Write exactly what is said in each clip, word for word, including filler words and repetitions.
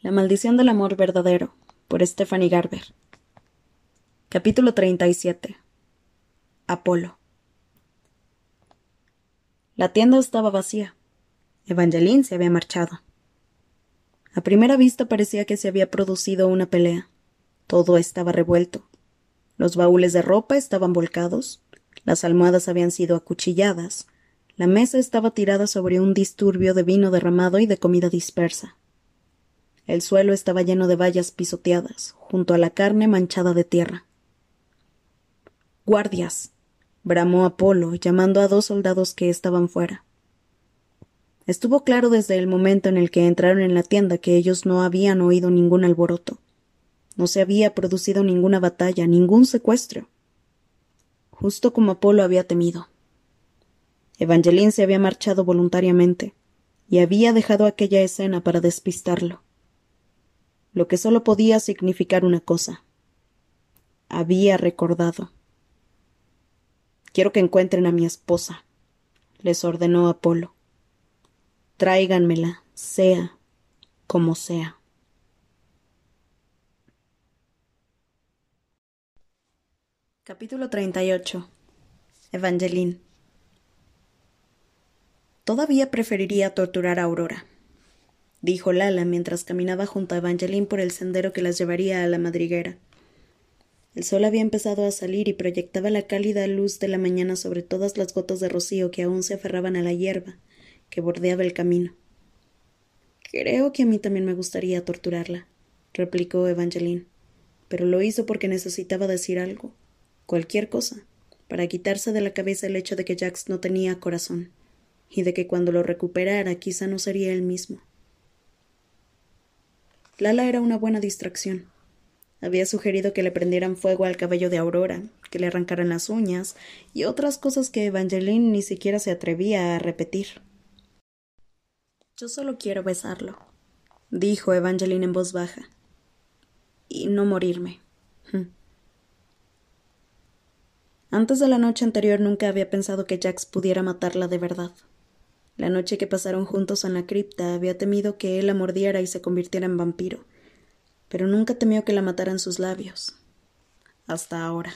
La maldición del amor verdadero, por Stephanie Garber. Capítulo treinta y siete. Apolo. La tienda estaba vacía. Evangeline se había marchado. A primera vista parecía que se había producido una pelea. Todo estaba revuelto. Los baúles de ropa estaban volcados, las almohadas habían sido acuchilladas, la mesa estaba tirada sobre un disturbio de vino derramado y de comida dispersa. El suelo estaba lleno de vallas pisoteadas, junto a la carne manchada de tierra. «¡Guardias!», bramó Apolo, llamando a dos soldados que estaban fuera. Estuvo claro desde el momento en el que entraron en la tienda que ellos no habían oído ningún alboroto. No se había producido ninguna batalla, ningún secuestro. Justo como Apolo había temido. Evangeline se había marchado voluntariamente, y había dejado aquella escena para despistarlo. Lo que solo podía significar una cosa. Había recordado. «Quiero que encuentren a mi esposa», les ordenó Apolo. «Tráiganmela, sea como sea». Capítulo treinta y ocho. Evangeline. «Todavía preferiría torturar a Aurora», dijo Lala mientras caminaba junto a Evangeline por el sendero que las llevaría a la madriguera. El sol había empezado a salir y proyectaba la cálida luz de la mañana sobre todas las gotas de rocío que aún se aferraban a la hierba que bordeaba el camino. «Creo que a mí también me gustaría torturarla», replicó Evangeline, pero lo hizo porque necesitaba decir algo, cualquier cosa, para quitarse de la cabeza el hecho de que Jax no tenía corazón, y de que cuando lo recuperara quizá no sería el mismo. Lala era una buena distracción. Había sugerido que le prendieran fuego al cabello de Aurora, que le arrancaran las uñas, y otras cosas que Evangeline ni siquiera se atrevía a repetir. «Yo solo quiero besarlo», dijo Evangeline en voz baja, «y no morirme». Antes de la noche anterior nunca había pensado que Jax pudiera matarla de verdad. La noche que pasaron juntos en la cripta había temido que él la mordiera y se convirtiera en vampiro, pero nunca temió que la mataran sus labios. Hasta ahora.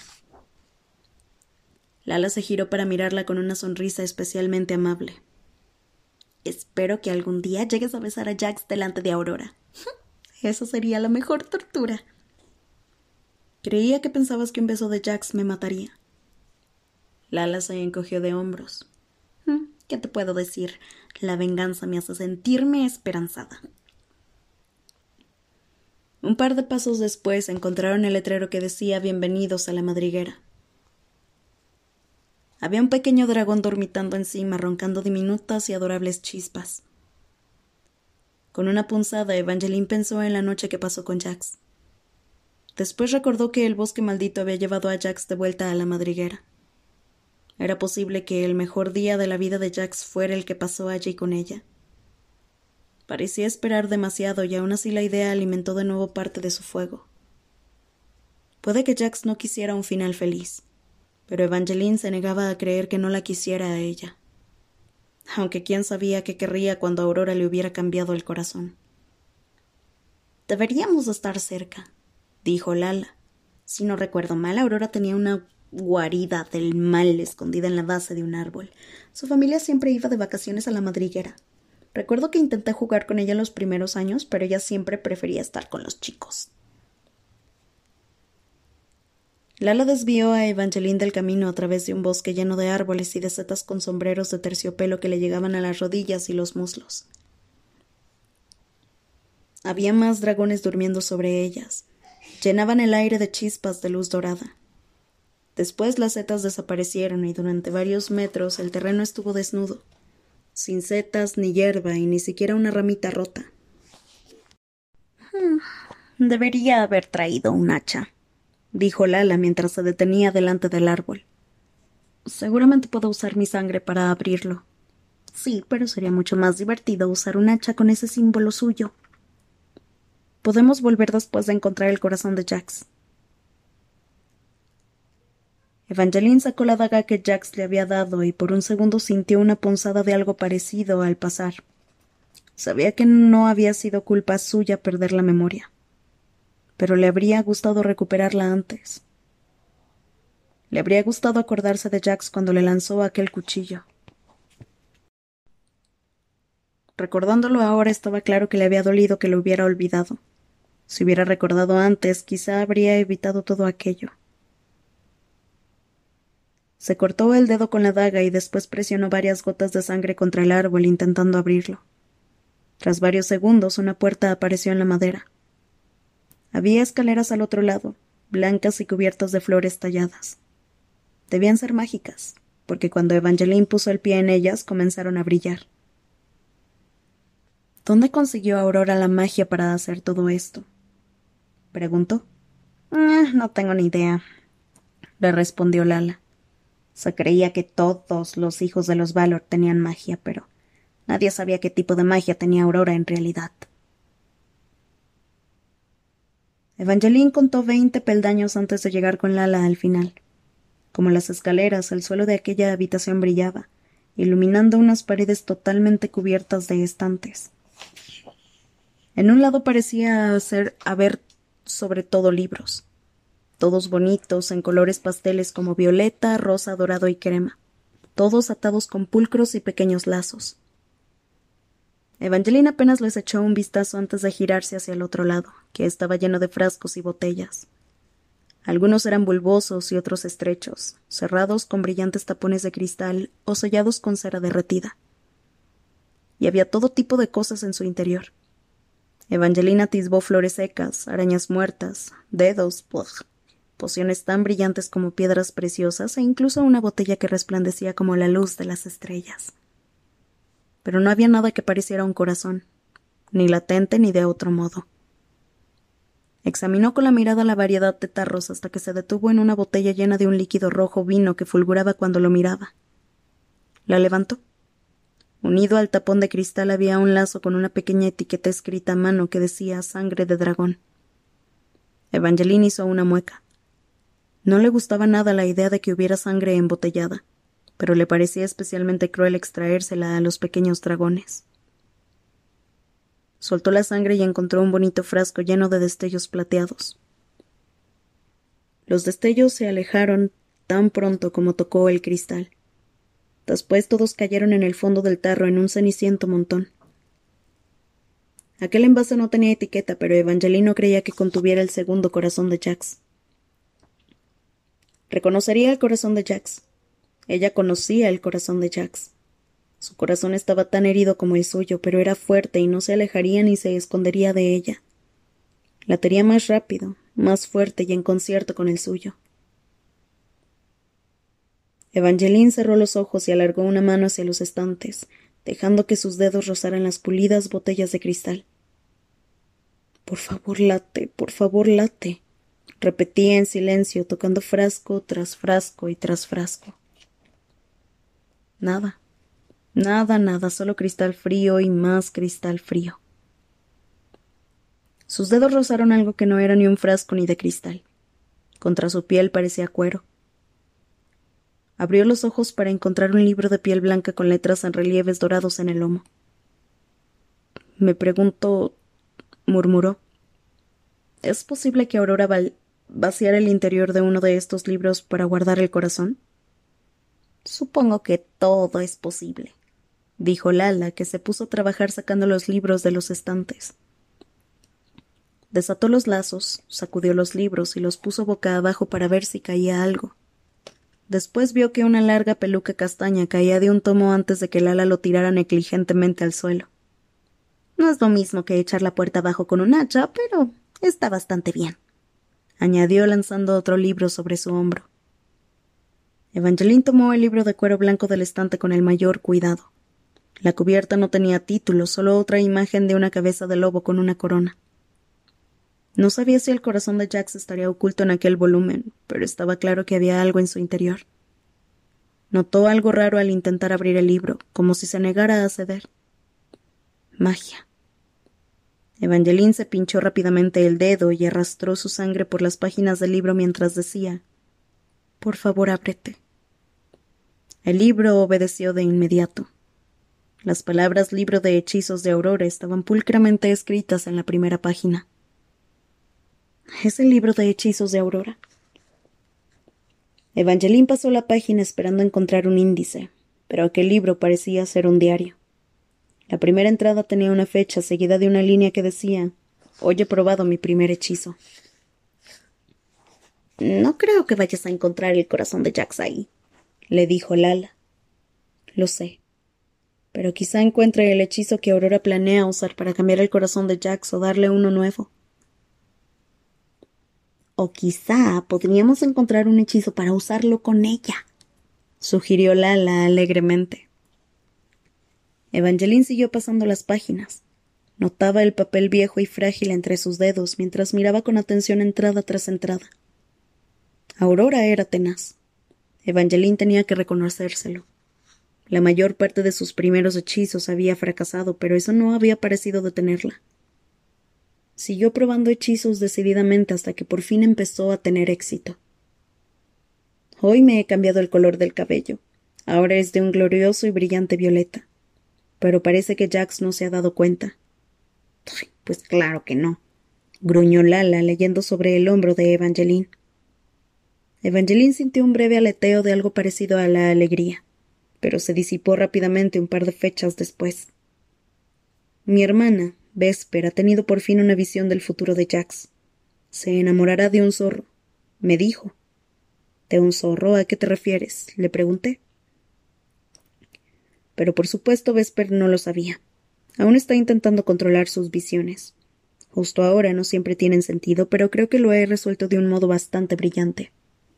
Lala se giró para mirarla con una sonrisa especialmente amable. «Espero que algún día llegues a besar a Jax delante de Aurora. Eso sería la mejor tortura». «Creía que pensabas que un beso de Jax me mataría». Lala se encogió de hombros. «¿Qué te puedo decir? La venganza me hace sentirme esperanzada». Un par de pasos después encontraron el letrero que decía «Bienvenidos a la madriguera». Había un pequeño dragón dormitando encima, roncando diminutas y adorables chispas. Con una punzada, Evangeline pensó en la noche que pasó con Jax. Después recordó que el bosque maldito había llevado a Jax de vuelta a la madriguera. Era posible que el mejor día de la vida de Jax fuera el que pasó allí con ella. Parecía esperar demasiado y aún así la idea alimentó de nuevo parte de su fuego. Puede que Jax no quisiera un final feliz, pero Evangeline se negaba a creer que no la quisiera a ella. Aunque quién sabía qué querría cuando Aurora le hubiera cambiado el corazón. «Deberíamos estar cerca», dijo Lala. «Si no recuerdo mal, Aurora tenía una guarida del mal escondida en la base de un árbol. Su familia siempre iba de vacaciones a la madriguera. Recuerdo que intenté jugar con ella en los primeros años, pero ella siempre prefería estar con los chicos». Lala desvió a Evangeline del camino a través de un bosque lleno de árboles y de setas con sombreros de terciopelo que le llegaban a las rodillas y los muslos. Había más dragones durmiendo sobre ellas. Llenaban el aire de chispas de luz dorada. Después las setas desaparecieron y durante varios metros el terreno estuvo desnudo, sin setas ni hierba y ni siquiera una ramita rota. Hmm, «Debería haber traído un hacha», dijo Lala mientras se detenía delante del árbol. «Seguramente puedo usar mi sangre para abrirlo». «Sí, pero sería mucho más divertido usar un hacha con ese símbolo suyo». «Podemos volver después de encontrar el corazón de Jax». Evangeline sacó la daga que Jax le había dado y por un segundo sintió una punzada de algo parecido al pasar. Sabía que no había sido culpa suya perder la memoria, pero le habría gustado recuperarla antes. Le habría gustado acordarse de Jax cuando le lanzó aquel cuchillo. Recordándolo ahora estaba claro que le había dolido que lo hubiera olvidado. Si hubiera recordado antes, quizá habría evitado todo aquello. Se cortó el dedo con la daga y después presionó varias gotas de sangre contra el árbol intentando abrirlo. Tras varios segundos, una puerta apareció en la madera. Había escaleras al otro lado, blancas y cubiertas de flores talladas. Debían ser mágicas, porque cuando Evangeline puso el pie en ellas, comenzaron a brillar. ¿Dónde consiguió Aurora la magia para hacer todo esto?, preguntó. Eh, no tengo ni idea, le respondió Lala. Se creía que todos los hijos de los Valor tenían magia, pero nadie sabía qué tipo de magia tenía Aurora en realidad. Evangeline contó veinte peldaños antes de llegar con Lala al final. Como las escaleras, el suelo de aquella habitación brillaba, iluminando unas paredes totalmente cubiertas de estantes. En un lado parecía ser haber sobre todo libros, todos bonitos, en colores pasteles como violeta, rosa, dorado y crema, todos atados con pulcros y pequeños lazos. Evangeline apenas les echó un vistazo antes de girarse hacia el otro lado, que estaba lleno de frascos y botellas. Algunos eran bulbosos y otros estrechos, cerrados con brillantes tapones de cristal o sellados con cera derretida. Y había todo tipo de cosas en su interior. Evangeline atisbó flores secas, arañas muertas, dedos, ¡pugh!, pociones tan brillantes como piedras preciosas e incluso una botella que resplandecía como la luz de las estrellas. Pero no había nada que pareciera un corazón, ni latente ni de otro modo. Examinó con la mirada la variedad de tarros hasta que se detuvo en una botella llena de un líquido rojo vino que fulguraba cuando lo miraba. La levantó. Unido al tapón de cristal había un lazo con una pequeña etiqueta escrita a mano que decía «Sangre de dragón». Evangeline hizo una mueca. No le gustaba nada la idea de que hubiera sangre embotellada, pero le parecía especialmente cruel extraérsela a los pequeños dragones. Soltó la sangre y encontró un bonito frasco lleno de destellos plateados. Los destellos se alejaron tan pronto como tocó el cristal. Después todos cayeron en el fondo del tarro en un ceniciento montón. Aquel envase no tenía etiqueta, pero Evangeline no creía que contuviera el segundo corazón de Jax. Reconocería el corazón de Jax. Ella conocía el corazón de Jax. Su corazón estaba tan herido como el suyo, pero era fuerte y no se alejaría ni se escondería de ella. Latería más rápido, más fuerte y en concierto con el suyo. Evangeline cerró los ojos y alargó una mano hacia los estantes, dejando que sus dedos rozaran las pulidas botellas de cristal. «Por favor, late, por favor, late», repetía en silencio, tocando frasco tras frasco y tras frasco. Nada, nada, nada, solo cristal frío y más cristal frío. Sus dedos rozaron algo que no era ni un frasco ni de cristal. Contra su piel parecía cuero. Abrió los ojos para encontrar un libro de piel blanca con letras en relieves dorados en el lomo. «Me pregunto», murmuró, «¿es posible que Aurora val vaciara el interior de uno de estos libros para guardar el corazón?» «Supongo que todo es posible», dijo Lala, que se puso a trabajar sacando los libros de los estantes. Desató los lazos, sacudió los libros y los puso boca abajo para ver si caía algo. Después vio que una larga peluca castaña caía de un tomo antes de que Lala lo tirara negligentemente al suelo. «No es lo mismo que echar la puerta abajo con un hacha, pero está bastante bien», añadió lanzando otro libro sobre su hombro. Evangeline tomó el libro de cuero blanco del estante con el mayor cuidado. La cubierta no tenía título, solo otra imagen de una cabeza de lobo con una corona. No sabía si el corazón de Jax estaría oculto en aquel volumen, pero estaba claro que había algo en su interior. Notó algo raro al intentar abrir el libro, como si se negara a ceder. Magia. Evangeline se pinchó rápidamente el dedo y arrastró su sangre por las páginas del libro mientras decía: «Por favor, ábrete». El libro obedeció de inmediato. Las palabras libro de hechizos de Aurora estaban pulcramente escritas en la primera página. Es el libro de hechizos de Aurora. Evangeline pasó la página esperando encontrar un índice, pero aquel libro parecía ser un diario. La primera entrada tenía una fecha seguida de una línea que decía: «Hoy he probado mi primer hechizo». «No creo que vayas a encontrar el corazón de Jax ahí», le dijo Lala. «Lo sé. Pero quizá encuentre el hechizo que Aurora planea usar para cambiar el corazón de Jax o darle uno nuevo». «O quizá podríamos encontrar un hechizo para usarlo con ella», sugirió Lala alegremente. Evangeline siguió pasando las páginas. Notaba el papel viejo y frágil entre sus dedos mientras miraba con atención entrada tras entrada. Aurora era tenaz. Evangeline tenía que reconocérselo. La mayor parte de sus primeros hechizos había fracasado, pero eso no había parecido detenerla. Siguió probando hechizos decididamente hasta que por fin empezó a tener éxito. «Hoy me he cambiado el color del cabello. Ahora es de un glorioso y brillante violeta. Pero parece que Jax no se ha dado cuenta». «Pues claro que no», gruñó Lala leyendo sobre el hombro de Evangeline. Evangeline sintió un breve aleteo de algo parecido a la alegría, pero se disipó rápidamente un par de fechas después. «Mi hermana, Vesper, ha tenido por fin una visión del futuro de Jax. Se enamorará de un zorro», me dijo. «¿De un zorro? ¿A qué te refieres?», le pregunté. Pero por supuesto Vesper no lo sabía. Aún está intentando controlar sus visiones. Justo ahora no siempre tienen sentido, pero creo que lo he resuelto de un modo bastante brillante.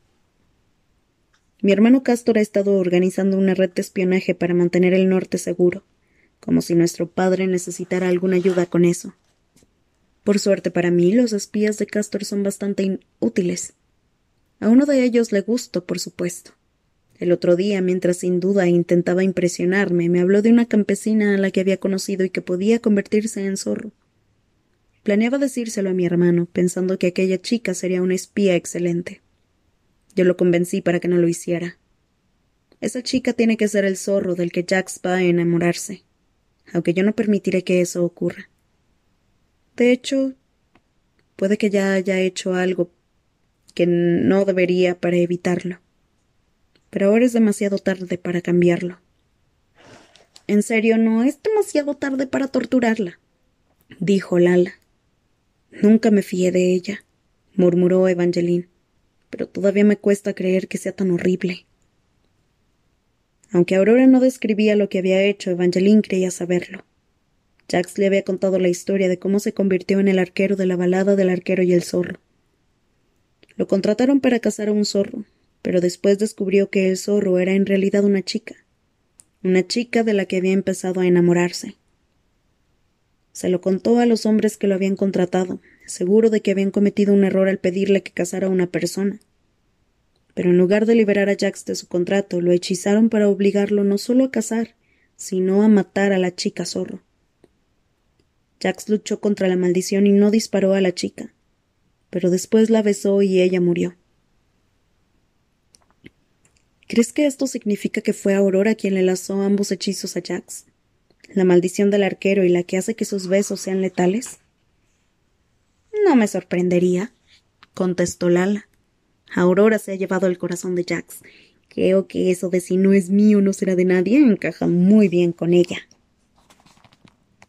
Mi hermano Castor ha estado organizando una red de espionaje para mantener el norte seguro, como si nuestro padre necesitara alguna ayuda con eso. Por suerte para mí, los espías de Castor son bastante útiles. A uno de ellos le gusto, por supuesto. El otro día, mientras sin duda intentaba impresionarme, me habló de una campesina a la que había conocido y que podía convertirse en zorro. Planeaba decírselo a mi hermano, pensando que aquella chica sería una espía excelente. Yo lo convencí para que no lo hiciera. Esa chica tiene que ser el zorro del que Jax va a enamorarse, aunque yo no permitiré que eso ocurra. De hecho, puede que ya haya hecho algo que no debería para evitarlo. Pero ahora es demasiado tarde para cambiarlo. «En serio, no es demasiado tarde para torturarla», dijo Lala. «Nunca me fié de ella», murmuró Evangeline, «pero todavía me cuesta creer que sea tan horrible». Aunque Aurora no describía lo que había hecho, Evangeline creía saberlo. Jax le había contado la historia de cómo se convirtió en el arquero de la balada del arquero y el zorro. Lo contrataron para cazar a un zorro, pero después descubrió que el zorro era en realidad una chica, una chica de la que había empezado a enamorarse. Se lo contó a los hombres que lo habían contratado, seguro de que habían cometido un error al pedirle que casara a una persona. Pero en lugar de liberar a Jax de su contrato, lo hechizaron para obligarlo no solo a casar, sino a matar a la chica zorro. Jax luchó contra la maldición y no disparó a la chica, pero después la besó y ella murió. ¿Crees que esto significa que fue Aurora quien le lanzó ambos hechizos a Jax? ¿La maldición del arquero y la que hace que sus besos sean letales? No me sorprendería, contestó Lala. Aurora se ha llevado el corazón de Jax. Creo que eso de si no es mío no será de nadie encaja muy bien con ella.